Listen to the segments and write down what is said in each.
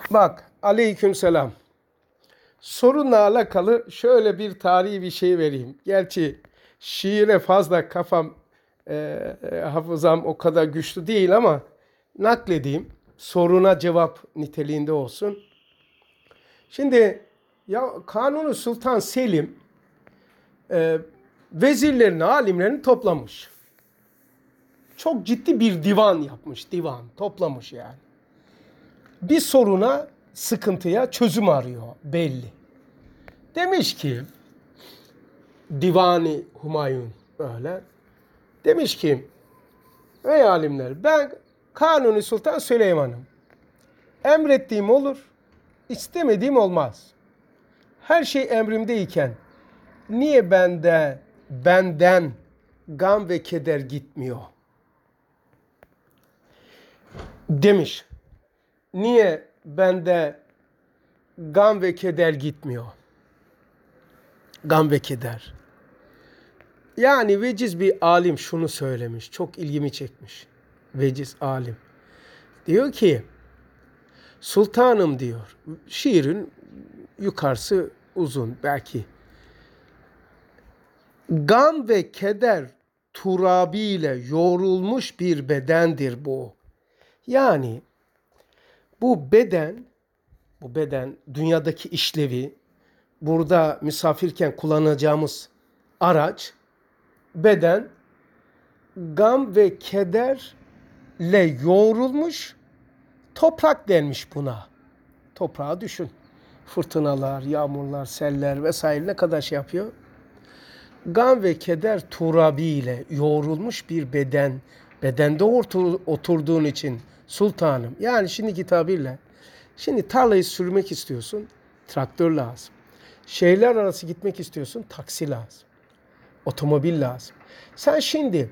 Bak, aleykümselam. Sorunla alakalı şöyle bir tarihi bir şey vereyim. Gerçi şiire fazla kafam, hafızam o kadar güçlü değil ama nakledeyim. Soruna cevap niteliğinde olsun. Şimdi ya Kanuni Sultan Selim vezirlerini, alimlerini toplamış. Çok ciddi bir divan yapmış, divan toplamış yani. Bir soruna, sıkıntıya çözüm arıyor belli. Demiş ki Divani Humayun böyle. Demiş ki ey alimler, ben Kanuni Sultan Süleyman'ım. Emrettiğim olur, istemediğim olmaz. Her şey emrimdeyken niye benden gam ve keder gitmiyor? Demiş. Niye bende gam ve keder gitmiyor? Gam ve keder. Yani veciz bir alim şunu söylemiş. Çok ilgimi çekmiş. Veciz alim. Diyor ki sultanım diyor. Şiirin yukarısı uzun belki. Gam ve keder turabiyle yoğrulmuş bir bedendir bu. Yani bu beden dünyadaki işlevi, burada misafirken kullanacağımız araç, beden gam ve kederle yoğrulmuş toprak denmiş buna. Toprağı düşün. Fırtınalar, yağmurlar, seller vesaire ne kadar şey yapıyor? Gam ve keder turabiyle yoğrulmuş bir beden. Bedende oturduğun için sultanım. Yani şimdiki tabirle, şimdi tarlayı sürmek istiyorsun, traktör lazım. Şehirler arası gitmek istiyorsun, taksi lazım. Otomobil lazım. Sen şimdi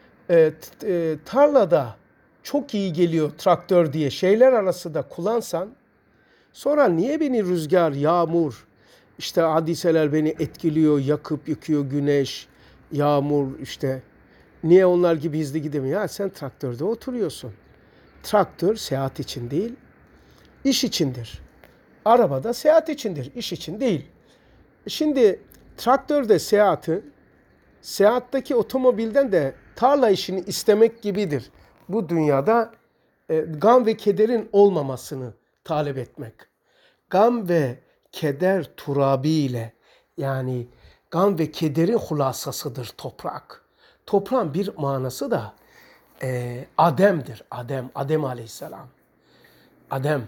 tarlada çok iyi geliyor traktör diye şehirler arası da kullansan, sonra niye beni rüzgar, yağmur, işte hadiseler beni etkiliyor, yakıp yıkıyor güneş, yağmur işte. Niye onlar gibi hızlı gidemiyor? Ya sen traktörde oturuyorsun. Traktör seyahat için değil, iş içindir. Arabada seyahat içindir, iş için değil. Şimdi traktörde seyahattaki otomobilden de tarla işini istemek gibidir. Bu dünyada gam ve kederin olmamasını talep etmek. Gam ve keder turabiyle, yani gam ve kederin hulasasıdır toprak. Toprağın bir manası da Adem'dir. Adem Aleyhisselam. Adem.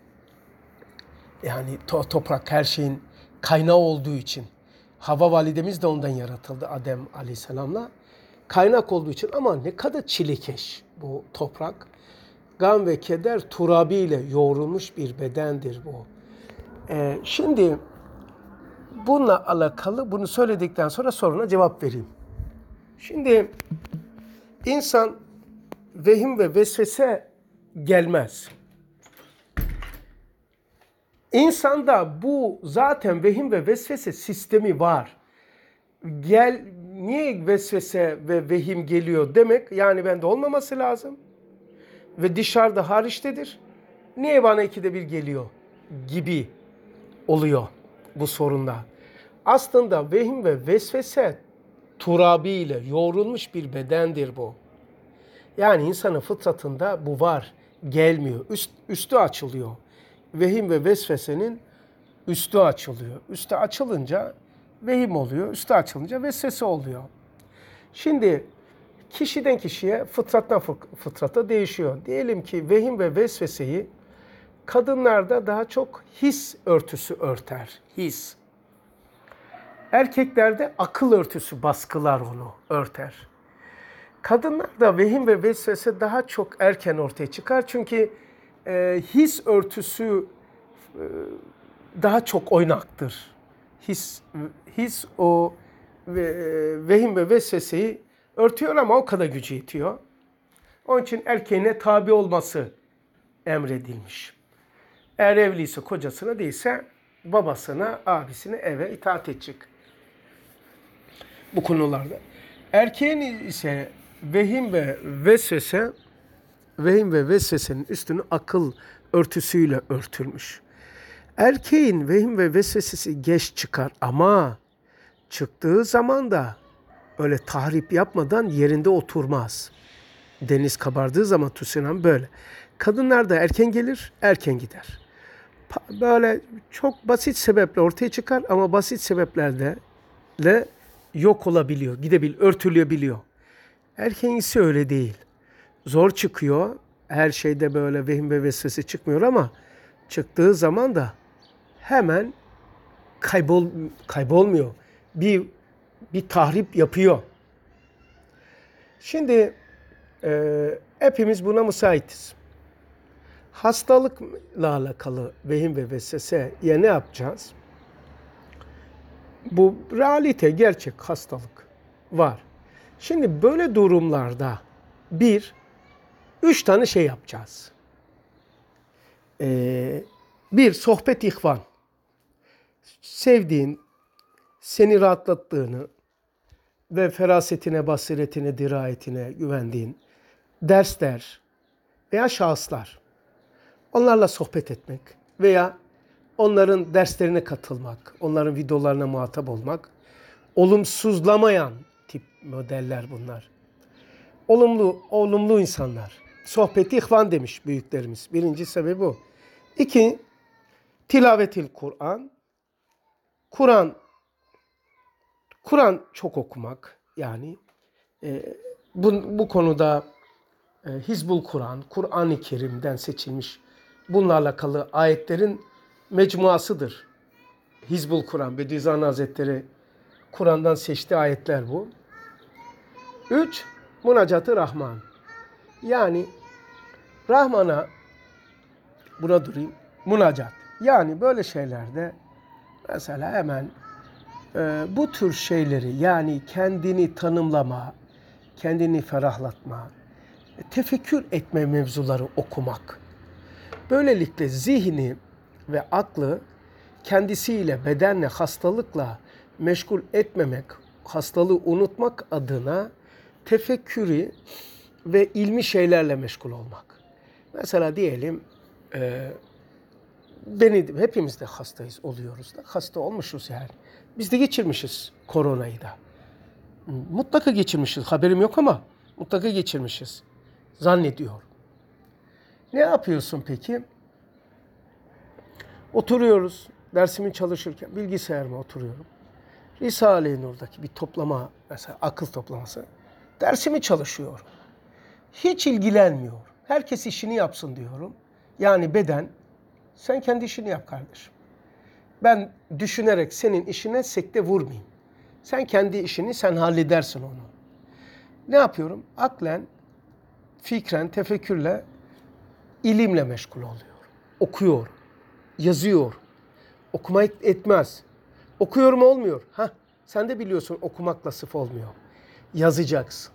Yani toprak her şeyin kaynağı olduğu için. Havva validemiz de ondan yaratıldı Adem Aleyhisselam'la. Kaynak olduğu için ama ne kadar çilekeş bu toprak. Gam ve keder turabiyle yoğrulmuş bir bedendir bu. Şimdi bununla alakalı bunu söyledikten sonra soruna cevap vereyim. Şimdi insan vehim ve vesvese gelmez. İnsanda bu zaten vehim ve vesvese sistemi var. Niye vesvese ve vehim geliyor demek, yani bende olmaması lazım ve dışarıda hariçtedir. Niye bana ikide bir geliyor gibi oluyor bu sorunda. Aslında vehim ve vesvese turabiyle yoğrulmuş bir bedendir bu. Yani insanın fıtratında bu var, gelmiyor. Üstü açılıyor. Vehim ve vesvesenin üstü açılıyor. Üstü açılınca vehim oluyor, üstü açılınca vesvese oluyor. Şimdi kişiden kişiye, fıtrattan fıtrata değişiyor. Diyelim ki vehim ve vesveseyi kadınlarda daha çok his örtüsü örter. His. Erkeklerde akıl örtüsü baskılar onu örter. Kadınlarda vehim ve vesvese daha çok erken ortaya çıkar. Çünkü his örtüsü daha çok oynaktır. His o vehim ve vesveseyi örtüyor ama o kadar gücü yetiyor. Onun için erkeğine tabi olması emredilmiş. Eğer evliyse kocasına, değilse babasına, abisine, eve itaat edecek. Bu konularda. Erkeğin ise vehim ve vesvesenin üstünü akıl örtüsüyle örtülmüş. Erkeğin vehim ve vesvesesi geç çıkar ama çıktığı zaman da öyle tahrip yapmadan yerinde oturmaz. Deniz kabardığı zaman tsunami böyle. Kadınlar da erken gelir, erken gider. Böyle çok basit sebeple ortaya çıkar ama basit sebeplerle yok olabiliyor, örtülebiliyor. Erkeğin ise öyle değil. Zor çıkıyor. Her şeyde böyle vehim ve vesvese çıkmıyor ama çıktığı zaman da hemen kaybolmuyor. Bir tahrip yapıyor. Şimdi hepimiz buna müsaitiz. Hastalıkla alakalı vehim ve vesveseye ne yapacağız? Bu realite, gerçek hastalık var. Şimdi böyle durumlarda 3 tane şey yapacağız. Bir, sohbet ihvan. Sevdiğin, seni rahatlattığını ve ferasetine, basiretine, dirayetine güvendiğin dersler veya şahıslar. Onlarla sohbet etmek veya onların derslerine katılmak, onların videolarına muhatap olmak. Olumsuzlamayan tip modeller bunlar. Olumlu insanlar. Sohbeti ihvan demiş büyüklerimiz. Birinci sebebi bu. 2, tilavetil Kur'an. Kur'an çok okumak. Yani bu konuda Hizbul Kur'an, Kur'an-ı Kerim'den seçilmiş bunlarla alakalı ayetlerin mecmuasıdır. Hizbul Kur'an, Bediüzzaman Hazretleri Kur'an'dan seçtiği ayetler bu. 3, Münacat-ı Rahman. Yani Rahman'a, buna durayım, münacat. Yani böyle şeylerde mesela hemen bu tür şeyleri, yani kendini tanımlama, kendini ferahlatma, tefekkür etme mevzuları okumak. Böylelikle zihni ve aklı kendisiyle, bedenle, hastalıkla meşgul etmemek, hastalığı unutmak adına tefekkürü ve ilmi şeylerle meşgul olmak. Mesela diyelim hepimiz de hastayız, oluyoruz da. Hasta olmuşuz yani. Biz de geçirmişiz koronayı da. Mutlaka geçirmişiz. Haberim yok ama mutlaka geçirmişiz. Zannediyorum. Ne yapıyorsun peki? Oturuyoruz. Dersimi çalışırken bilgisayarıma oturuyorum. Risale-i Nur'daki bir toplama, mesela akıl toplaması. Dersimi çalışıyorum. Hiç ilgilenmiyor. Herkes işini yapsın diyorum. Yani beden, sen kendi işini yap kardeşim. Ben düşünerek senin işine sekte vurmayayım. Sen kendi işini sen halledersin onu. Ne yapıyorum? Aklen, fikren, tefekkürle, ilimle meşgul oluyorum. Okuyorum, yazıyorum. Okumak etmez. Okuyorum olmuyor. Sen de biliyorsun okumakla sırf olmuyor. Yazacaksın.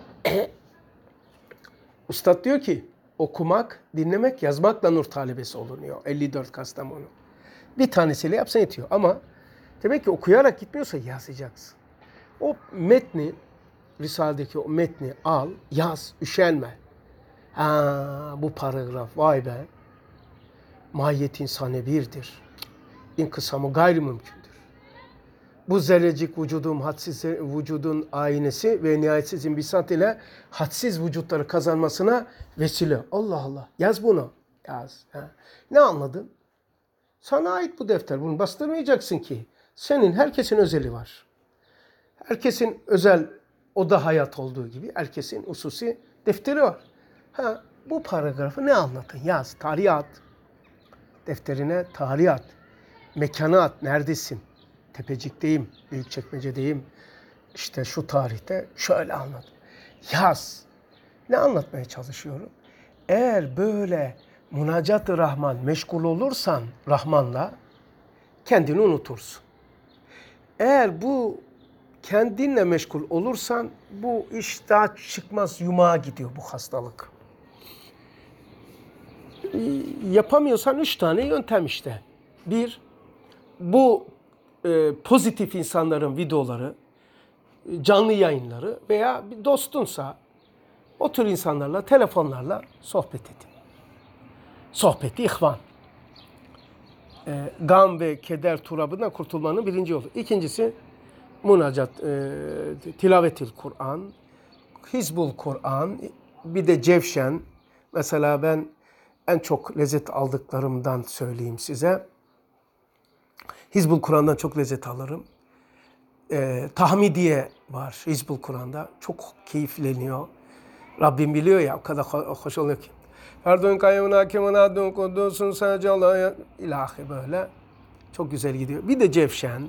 Ustad diyor ki okumak, dinlemek, yazmakla nur talebesi olunuyor. 54 Kastamonu. Bir tanesiyle yapsan yetiyor. Ama demek ki okuyarak gitmiyorsa yazacaksın. O metni, Risale'deki o metni al, yaz, üşenme. Bu paragraf, vay be. Mahiyet insane birdir. İnkısamı gayrimümkündür. Bu zerrecik vücudun aynesi ve nihayetsiz imbisat ile hadsiz vücutları kazanmasına vesile. Allah Allah. Yaz bunu. Yaz. Ne anladın? Sana ait bu defter. Bunu bastırmayacaksın ki. Herkesin özeli var. Herkesin özel oda hayat olduğu gibi herkesin hususi defteri var. Bu paragrafı ne anlatın? Yaz. Tarih at. Defterine tarih at. Mekanı at. Neredesin? Tepecik'teyim. Büyükçekmece'deyim. İşte şu tarihte şöyle anlat. Yaz. Ne anlatmaya çalışıyorum? Eğer böyle Münacat-ı Rahman meşgul olursan Rahman'la kendini unutursun. Eğer bu kendinle meşgul olursan bu iş daha çıkmaz, yumağa gidiyor bu hastalık. Yapamıyorsan 3 tane yöntem işte. 1, bu pozitif insanların videoları, canlı yayınları veya bir dostunsa o tür insanlarla, telefonlarla sohbet edin. Sohbeti ihvan. Gam ve keder turabından kurtulmanın birinci yolu. İkincisi münacat, tilavetil Kur'an, Hizbul Kur'an, bir de cevşen. Mesela ben en çok lezzet aldıklarımdan söyleyeyim size. Hizbul Kur'an'dan çok lezzet alırım. Tahmidiye var Hizbul Kur'an'da. Çok keyifleniyor. Rabbim biliyor ya, o kadar hoş oluyor ki. Ferdun kayyumun hakimun adun kudusun secalaya ilahi böyle. Çok güzel gidiyor. Bir de Cevşen.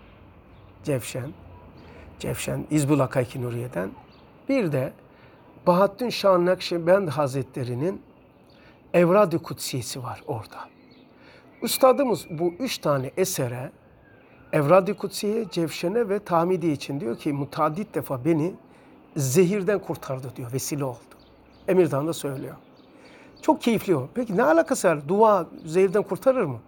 Cevşen Hizbul Hakayki Nuriye'den. Bir de Bahattin Şah Nakşibend Hazretleri'nin Evrad-ı Kudsiyesi var orada. Üstadımız bu 3 tane esere, Evrad-ı Kutsiye, Cevşen'e ve Tahmidiye için diyor ki mutaaddit defa beni zehirden kurtardı diyor, vesile oldu. Emirdağ'ın da söylüyor. Çok keyifli o. Peki ne alakası var? Dua zehirden kurtarır mı?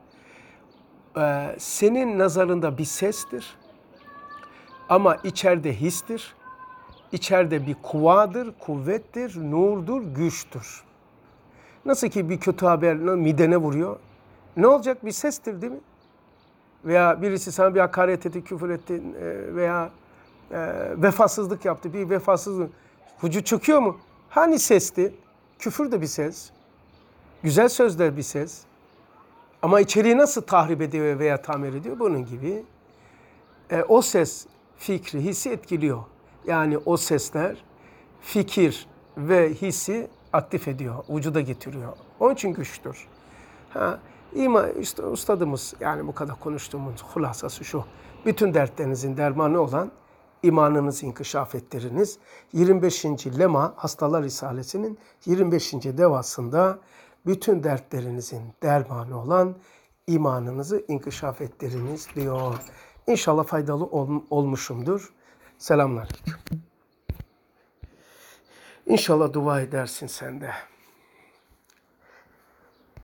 Senin nazarında bir sestir ama içeride histir. İçeride bir kuvadır, kuvvettir, nurdur, güçtür. Nasıl ki bir kötü haber midene vuruyor. Ne olacak? Bir sestir değil mi? Veya birisi sana bir hakaret etti, küfür etti veya vefasızlık yaptı. Bir vefasızlık. Vücut çöküyor mu? Hani sesti? Küfür de bir ses. Güzel sözler bir ses. Ama içeriği nasıl tahrip ediyor veya tamir ediyor? Bunun gibi. O ses fikri, hissi etkiliyor. Yani o sesler fikir ve hissi aktif ediyor, vücuda getiriyor. Onun için güçtür. İşte ustadımız, yani bu kadar konuştuğumuz hulasası şu. Bütün dertlerinizin dermanı olan imanınızı inkişaf ettiriniz. 25. Lema Hastalar Risalesi'nin 25. devasında bütün dertlerinizin dermanı olan imanınızı inkişaf ettiriniz diyor. İnşallah faydalı olmuşumdur. Selamlar. İnşallah dua edersin sen de.